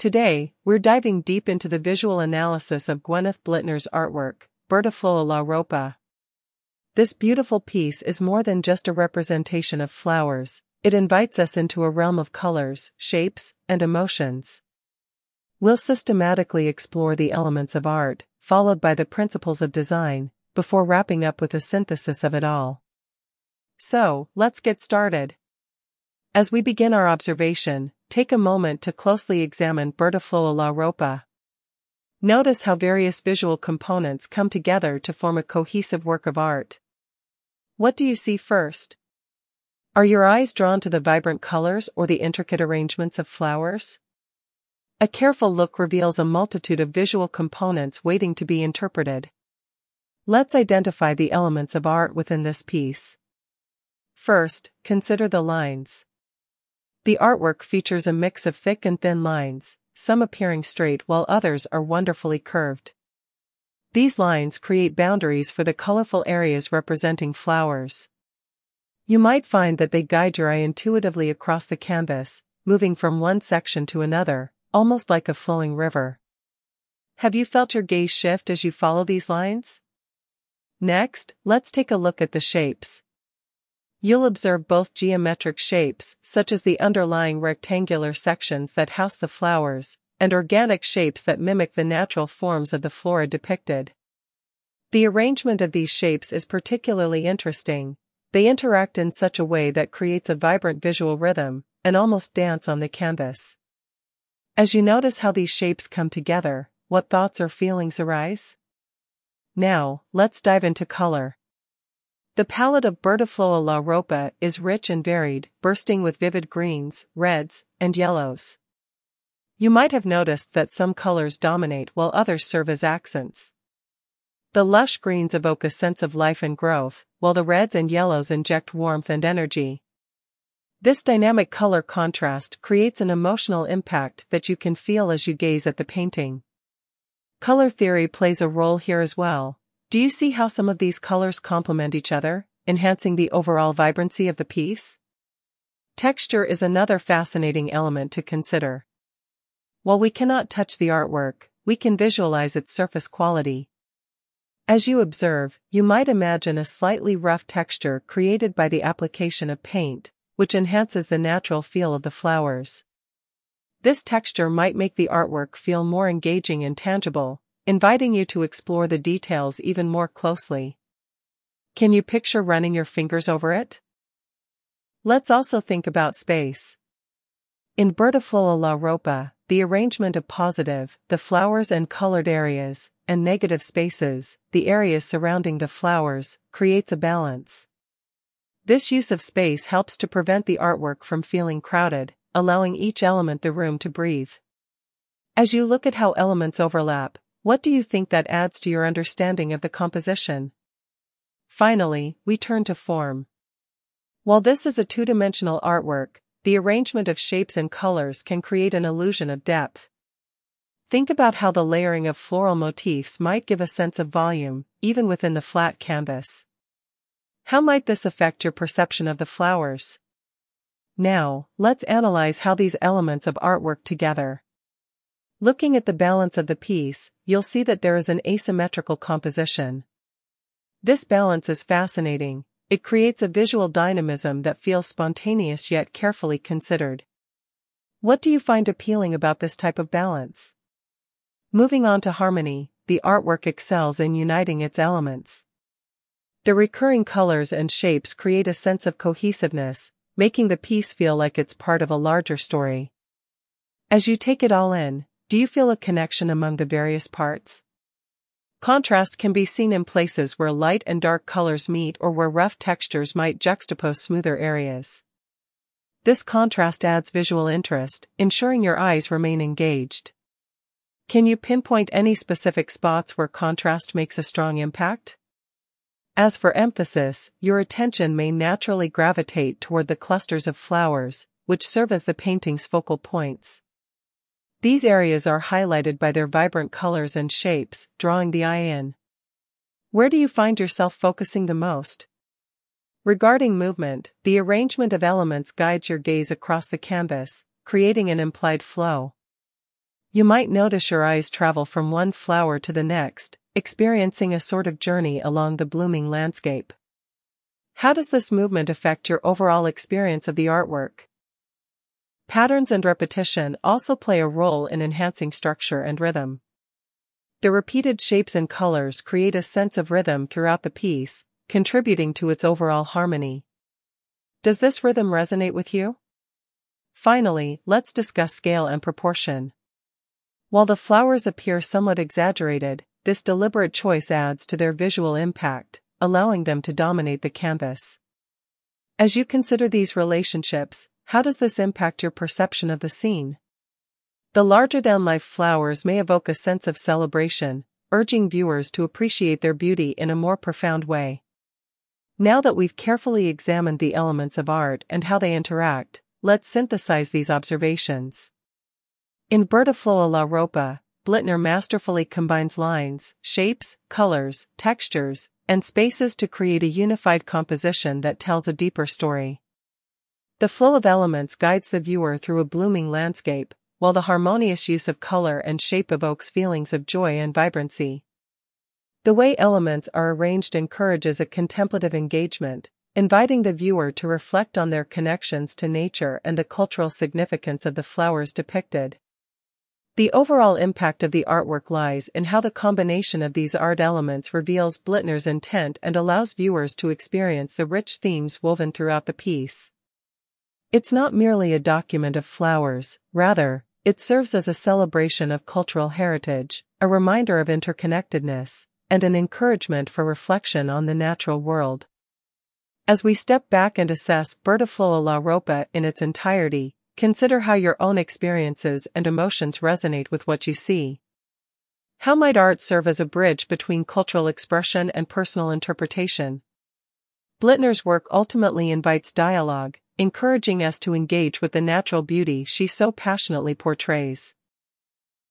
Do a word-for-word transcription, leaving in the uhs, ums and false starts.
Today, we're diving deep into the visual analysis of Gwyneth Blitner's artwork, Bertafloa La Ropa. This beautiful piece is more than just a representation of flowers, it invites us into a realm of colors, shapes, and emotions. We'll systematically explore the elements of art, followed by the principles of design, before wrapping up with a synthesis of it all. So, let's get started. As we begin our observation, take a moment to closely examine Bertafloa La Ropa. Notice how various visual components come together to form a cohesive work of art. What do you see first? Are your eyes drawn to the vibrant colors or the intricate arrangements of flowers? A careful look reveals a multitude of visual components waiting to be interpreted. Let's identify the elements of art within this piece. First, consider the lines. The artwork features a mix of thick and thin lines, some appearing straight while others are wonderfully curved. These lines create boundaries for the colorful areas representing flowers. You might find that they guide your eye intuitively across the canvas, moving from one section to another, almost like a flowing river. Have you felt your gaze shift as you follow these lines? Next, let's take a look at the shapes. You'll observe both geometric shapes, such as the underlying rectangular sections that house the flowers, and organic shapes that mimic the natural forms of the flora depicted. The arrangement of these shapes is particularly interesting. They interact in such a way that creates a vibrant visual rhythm, and almost dance on the canvas. As you notice how these shapes come together, what thoughts or feelings arise? Now, let's dive into color. The palette of Bertafloa La Ropa is rich and varied, bursting with vivid greens, reds, and yellows. You might have noticed that some colors dominate while others serve as accents. The lush greens evoke a sense of life and growth, while the reds and yellows inject warmth and energy. This dynamic color contrast creates an emotional impact that you can feel as you gaze at the painting. Color theory plays a role here as well. Do you see how some of these colors complement each other, enhancing the overall vibrancy of the piece? Texture is another fascinating element to consider. While we cannot touch the artwork, we can visualize its surface quality. As you observe, you might imagine a slightly rough texture created by the application of paint, which enhances the natural feel of the flowers. This texture might make the artwork feel more engaging and tangible, inviting you to explore the details even more closely. Can you picture running your fingers over it? Let's also think about space. In Bertafloa La Ropa, the arrangement of positive, the flowers and colored areas, and negative spaces, the areas surrounding the flowers, creates a balance. This use of space helps to prevent the artwork from feeling crowded, allowing each element the room to breathe. As you look at how elements overlap, what do you think that adds to your understanding of the composition? Finally, we turn to form. While this is a two-dimensional artwork, the arrangement of shapes and colors can create an illusion of depth. Think about how the layering of floral motifs might give a sense of volume, even within the flat canvas. How might this affect your perception of the flowers? Now, let's analyze how these elements of art work together. Looking at the balance of the piece, you'll see that there is an asymmetrical composition. This balance is fascinating. It creates a visual dynamism that feels spontaneous yet carefully considered. What do you find appealing about this type of balance? Moving on to harmony, the artwork excels in uniting its elements. The recurring colors and shapes create a sense of cohesiveness, making the piece feel like it's part of a larger story. As you take it all in, do you feel a connection among the various parts? Contrast can be seen in places where light and dark colors meet or where rough textures might juxtapose smoother areas. This contrast adds visual interest, ensuring your eyes remain engaged. Can you pinpoint any specific spots where contrast makes a strong impact? As for emphasis, your attention may naturally gravitate toward the clusters of flowers, which serve as the painting's focal points. These areas are highlighted by their vibrant colors and shapes, drawing the eye in. Where do you find yourself focusing the most? Regarding movement, the arrangement of elements guides your gaze across the canvas, creating an implied flow. You might notice your eyes travel from one flower to the next, experiencing a sort of journey along the blooming landscape. How does this movement affect your overall experience of the artwork? Patterns and repetition also play a role in enhancing structure and rhythm. The repeated shapes and colors create a sense of rhythm throughout the piece, contributing to its overall harmony. Does this rhythm resonate with you? Finally, let's discuss scale and proportion. While the flowers appear somewhat exaggerated, this deliberate choice adds to their visual impact, allowing them to dominate the canvas. As you consider these relationships, how does this impact your perception of the scene? The larger-than-life flowers may evoke a sense of celebration, urging viewers to appreciate their beauty in a more profound way. Now that we've carefully examined the elements of art and how they interact, let's synthesize these observations. In Bertafloa La Ropa, Blittner masterfully combines lines, shapes, colors, textures, and spaces to create a unified composition that tells a deeper story. The flow of elements guides the viewer through a blooming landscape, while the harmonious use of color and shape evokes feelings of joy and vibrancy. The way elements are arranged encourages a contemplative engagement, inviting the viewer to reflect on their connections to nature and the cultural significance of the flowers depicted. The overall impact of the artwork lies in how the combination of these art elements reveals Blittner's intent and allows viewers to experience the rich themes woven throughout the piece. It's not merely a document of flowers, rather, it serves as a celebration of cultural heritage, a reminder of interconnectedness, and an encouragement for reflection on the natural world. As we step back and assess Bertafloa La Ropa in its entirety, consider how your own experiences and emotions resonate with what you see. How might art serve as a bridge between cultural expression and personal interpretation? Blittner's work ultimately invites dialogue, encouraging us to engage with the natural beauty she so passionately portrays.